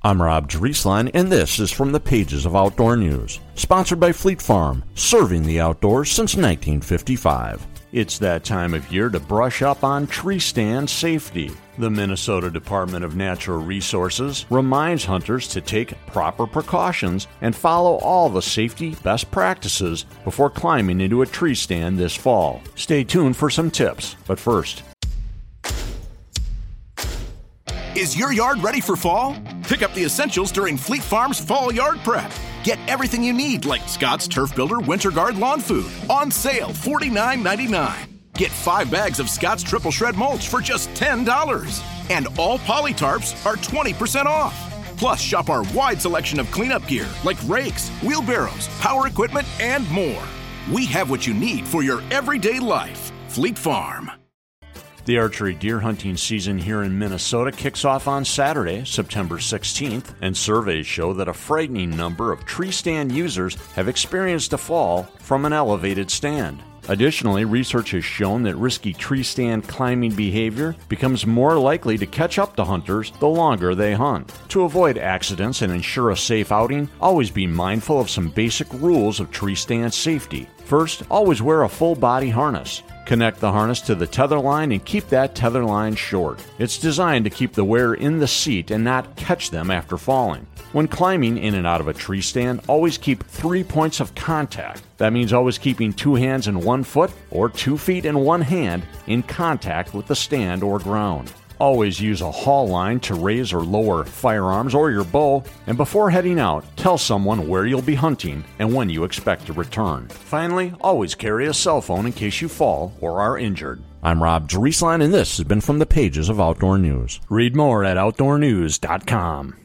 I'm Rob Drieslein, and this is from the pages of Outdoor News, sponsored by Fleet Farm, serving the outdoors since 1955. It's that time of year to brush up on tree stand safety. The Minnesota Department of Natural Resources reminds hunters to take proper precautions and follow all the safety best practices before climbing into a tree stand this fall. Stay tuned for some tips, but first, is your yard ready for fall? Pick up the essentials during Fleet Farm's Fall Yard Prep. Get everything you need like Scott's Turf Builder Winter Guard Lawn Food on sale $49.99. Get 5 bags of Scott's Triple Shred Mulch for just $10. And all poly tarps are 20% off. Plus, shop our wide selection of cleanup gear like rakes, wheelbarrows, power equipment, and more. We have what you need for your everyday life. Fleet Farm. the archery deer hunting season here in Minnesota kicks off on Saturday, September 16th, and surveys show that a frightening number of tree stand users have experienced a fall from an elevated stand. Additionally, research has shown that risky tree stand climbing behavior becomes more likely to catch up to hunters the longer they hunt. To avoid accidents and ensure a safe outing, always be mindful of some basic rules of tree stand safety. First, always wear a full body harness. Connect the harness to the tether line and keep that tether line short. It's designed to keep the wearer in the seat and not catch them after falling. When climbing in and out of a tree stand, always keep 3 points of contact. That means always keeping 2 hands and 1 foot or 2 feet and 1 hand in contact with the stand or ground. Always use a haul line to raise or lower firearms or your bow, and before heading out, tell someone where you'll be hunting and when you expect to return. Finally, always carry a cell phone in case you fall or are injured. I'm Rob Drieslein, and this has been from the pages of Outdoor News. Read more at outdoornews.com.